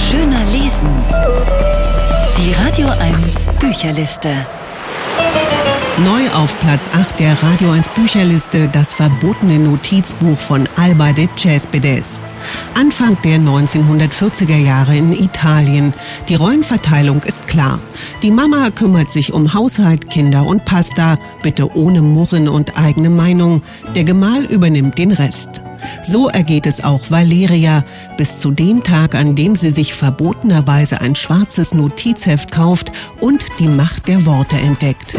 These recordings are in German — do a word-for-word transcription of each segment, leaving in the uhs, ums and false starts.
Schöner lesen. Die Radio eins Bücherliste. Neu auf Platz acht der Radio eins Bücherliste das verbotene Notizbuch von Alba de Cespedes. Anfang der neunzehnhundertvierziger Jahre in Italien. Die Rollenverteilung ist klar. Die Mama kümmert sich um Haushalt, Kinder und Pasta, bitte ohne Murren und eigene Meinung. Der Gemahl übernimmt den Rest. So ergeht es auch Valeria, bis zu dem Tag, an dem sie sich verbotenerweise ein schwarzes Notizheft kauft und die Macht der Worte entdeckt.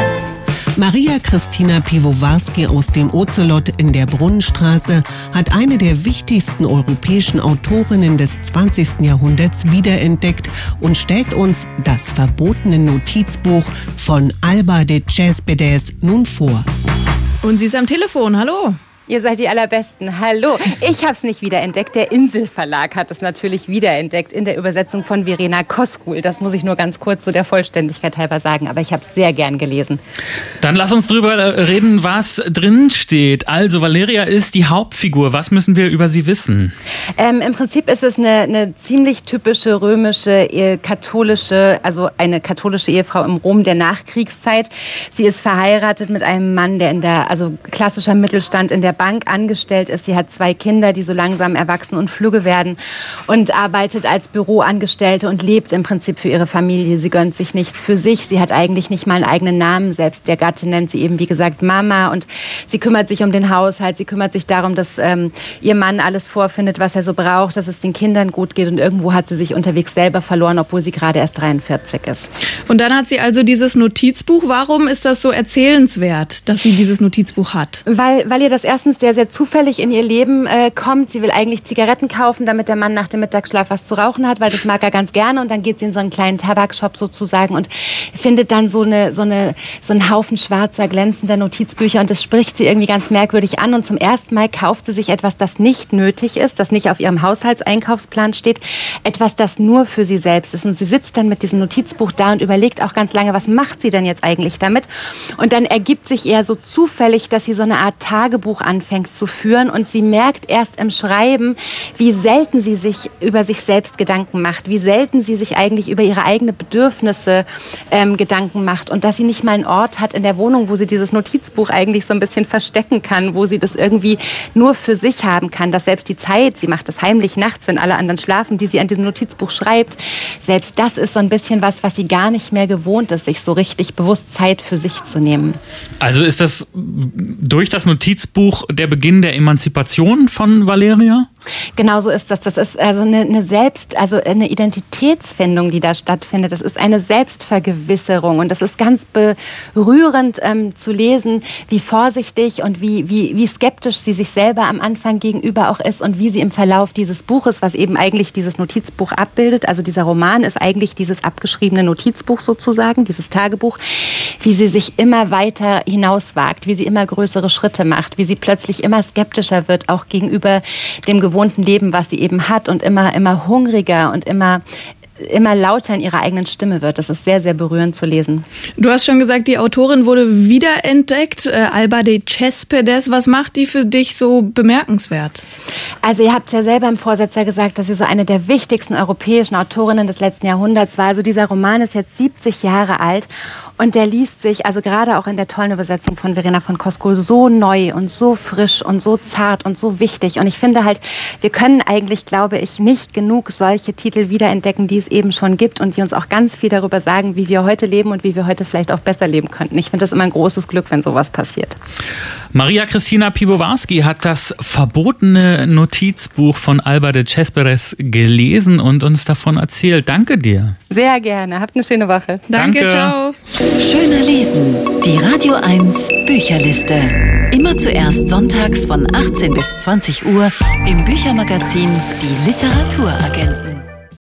Maria Christina Piwowarski aus dem Ocelot in der Brunnenstraße hat eine der wichtigsten europäischen Autorinnen des zwanzigsten Jahrhunderts wiederentdeckt und stellt uns das verbotene Notizbuch von Alba de Cespedes nun vor. Und sie ist am Telefon, hallo. Ihr seid die Allerbesten. Hallo. Ich habe es nicht wiederentdeckt. Der Inselverlag hat es natürlich wiederentdeckt in der Übersetzung von Verena Koskul. Das muss ich nur ganz kurz so der Vollständigkeit halber sagen. Aber ich habe es sehr gern gelesen. Dann lass uns drüber reden, was drin steht. Also Valeria ist die Hauptfigur. Was müssen wir über sie wissen? Ähm, Im Prinzip ist es eine, eine ziemlich typische römische, äh, katholische, also eine katholische Ehefrau im Rom der Nachkriegszeit. Sie ist verheiratet mit einem Mann, der in der, also klassischer Mittelstand in der Bank angestellt ist. Sie hat zwei Kinder, die so langsam erwachsen und flügge werden und arbeitet als Büroangestellte und lebt im Prinzip für ihre Familie. Sie gönnt sich nichts für sich. Sie hat eigentlich nicht mal einen eigenen Namen. Selbst der Gatte nennt sie eben, wie gesagt, Mama. Und sie kümmert sich um den Haushalt. Sie kümmert sich darum, dass ähm, ihr Mann alles vorfindet, was er so braucht, dass es den Kindern gut geht. Und irgendwo hat sie sich unterwegs selber verloren, obwohl sie gerade erst dreiundvierzig ist. Und dann hat sie also dieses Notizbuch. Warum ist das so erzählenswert, dass sie dieses Notizbuch hat? Weil, weil ihr das erstens sehr, sehr zufällig in ihr Leben äh, kommt. Sie will eigentlich Zigaretten kaufen, damit der Mann nach dem Mittagsschlaf was zu rauchen hat, weil das mag er ganz gerne. Und dann geht sie in so einen kleinen Tabakshop sozusagen und findet dann so, eine, so, eine, so einen Haufen schwarzer, glänzender Notizbücher. Und das spricht sie irgendwie ganz merkwürdig an. Und zum ersten Mal kauft sie sich etwas, das nicht nötig ist, das nicht auf ihrem Haushaltseinkaufsplan steht. Etwas, das nur für sie selbst ist. Und sie sitzt dann mit diesem Notizbuch da und überlegt auch ganz lange, was macht sie denn jetzt eigentlich damit? Und dann ergibt sich eher so zufällig, dass sie so eine Art Tagebuch anfängt zu führen und sie merkt erst im Schreiben, wie selten sie sich über sich selbst Gedanken macht, wie selten sie sich eigentlich über ihre eigenen Bedürfnisse ähm, Gedanken macht und dass sie nicht mal einen Ort hat in der Wohnung, wo sie dieses Notizbuch eigentlich so ein bisschen verstecken kann, wo sie das irgendwie nur für sich haben kann, dass selbst die Zeit, sie macht das heimlich nachts, wenn alle anderen schlafen, die sie an diesem Notizbuch schreibt, selbst das ist so ein bisschen was, was sie gar nicht mehr gewohnt ist, sich so richtig bewusst Zeit für sich zu nehmen. Also ist das durch das Notizbuch der Beginn der Emanzipation von Valeria? Genau so ist das. Das ist also eine, eine Selbst, also eine Identitätsfindung, die da stattfindet. Das ist eine Selbstvergewisserung und das ist ganz berührend ähm, zu lesen, wie vorsichtig und wie, wie, wie skeptisch sie sich selber am Anfang gegenüber auch ist und wie sie im Verlauf dieses Buches, was eben eigentlich dieses Notizbuch abbildet, also dieser Roman ist eigentlich dieses abgeschriebene Notizbuch sozusagen, dieses Tagebuch, wie sie sich immer weiter hinauswagt, wie sie immer größere Schritte macht, wie sie plötzlich immer skeptischer wird, auch gegenüber dem gewohnten Leben, was sie eben hat und immer, immer hungriger und immer immer lauter in ihrer eigenen Stimme wird. Das ist sehr, sehr berührend zu lesen. Du hast schon gesagt, die Autorin wurde wiederentdeckt, äh, Alba de Cespedes. Was macht die für dich so bemerkenswert? Also ihr habt es ja selber im Vorsetzer gesagt, dass sie so eine der wichtigsten europäischen Autorinnen des letzten Jahrhunderts war. Also dieser Roman ist jetzt siebzig Jahre alt und der liest sich, also gerade auch in der tollen Übersetzung von Verena von Koskul, so neu und so frisch und so zart und so wichtig. Und ich finde halt, wir können eigentlich, glaube ich, nicht genug solche Titel wiederentdecken, die es eben schon gibt und die uns auch ganz viel darüber sagen, wie wir heute leben und wie wir heute vielleicht auch besser leben könnten. Ich finde das immer ein großes Glück, wenn sowas passiert. Maria Christina Piwowarski hat das verbotene Notizbuch von Alba de Cespedes gelesen und uns davon erzählt. Danke dir. Sehr gerne. Habt eine schöne Woche. Danke, Danke. Ciao. Schöner lesen. Die Radio eins Bücherliste. Immer zuerst sonntags von achtzehn bis zwanzig Uhr im Büchermagazin Die Literaturagenten.